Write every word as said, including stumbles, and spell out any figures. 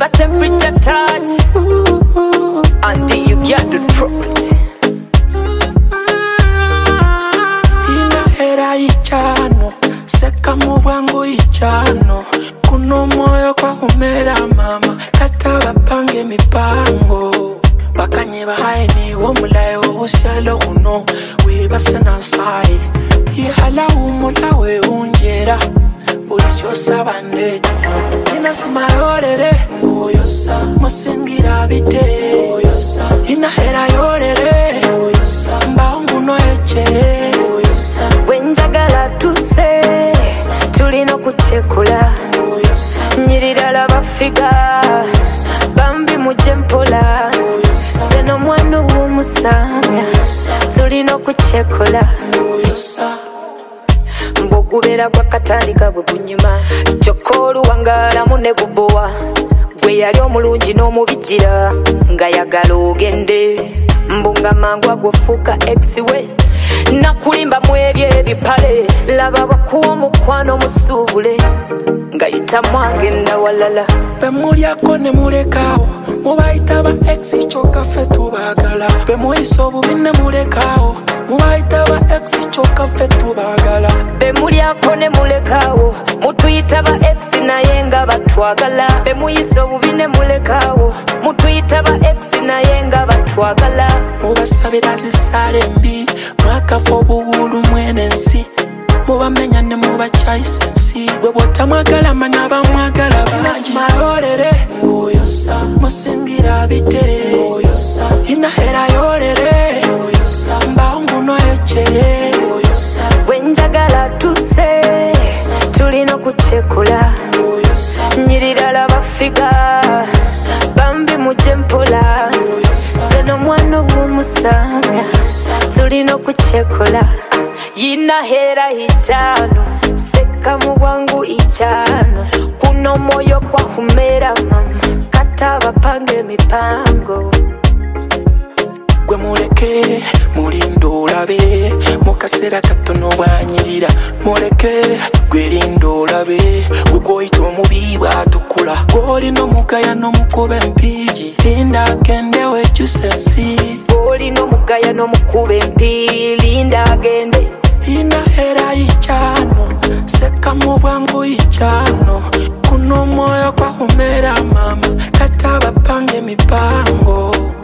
a temperature touch until you get the property. Inahera ichano, seka mwangu ichano. Kuno moyo kwa humera mama, kata bapange mipango. Bakanye bahaye ni womulaye wobusyalo kuno, wibase nansai. Ihala umula we unjera, ulisyo sabande. Inasima yorere, uyosa, musingira bite, uyosa. Inahera yorere, uyosa, mbaungu no eche, uyosa. Wenjagala tuse, tulino kuchekula, uyosa. Nyirirala bafiga, bambi mujempola, seno mwanu wumusamya, tulino kuchekula, uyosa. Mbogubera kwa katandika gwe kunyuma, chokolu wangala mune gubowa, gwe yali omulungi n'omubijira nga yagala ogende. Mbunga mangwa gwofuuka ex we, nakulimba mwebye ebipale, laba bakuwa omukwano musuubule nga yitamu agenda walala. Bemulyako ne mulekawo, mubayita ba ex kyokka ffe tubagala. Bemuyisa obubi ne mulekawo, mubayita ba ex kyokka ffe tubagala. Bemulyako ne mulekawo, mutuyita ba ex naye nga batwagala. Bemuyisa obubi ne mulekawo, mutuyita ba ex naye nga batwagala. Mubasabira zisale mbi, mwakafa obuwulu mwene nsi. Mubamenya ne mubakyayisa ensi, bwe bwotamwagala manya bamwagala bangi. Inasima yorere, uyosa, musingira bite, uyosa. Inahera yorere, uyosa, mbaungu no eche, uyosa. Wenjagala tuse, tulino kuchekula, uyosa. Nyirirala bafiga, bambi mujempola, seno mwano wumusamya, tulino kuchekula. Yinahera ichano, seka mwangu ichano. Kuno moyo kwa humera mama, kata bapange mipango. Gwe muleke, mulindo olabe, mukasera katono bwanyirira. Muleke, gwe lindo olabe, gwe gwoyita omubi bwatukula. Gwolina omugaya n'omukuba empigi, linda agende wejjusa ensi. Gwolina omugaya n'omukuba empi, linda agende. Inahera ichano, seka mwangu ichano. Kuno moyo kwa humera mama, kata bapange mipango.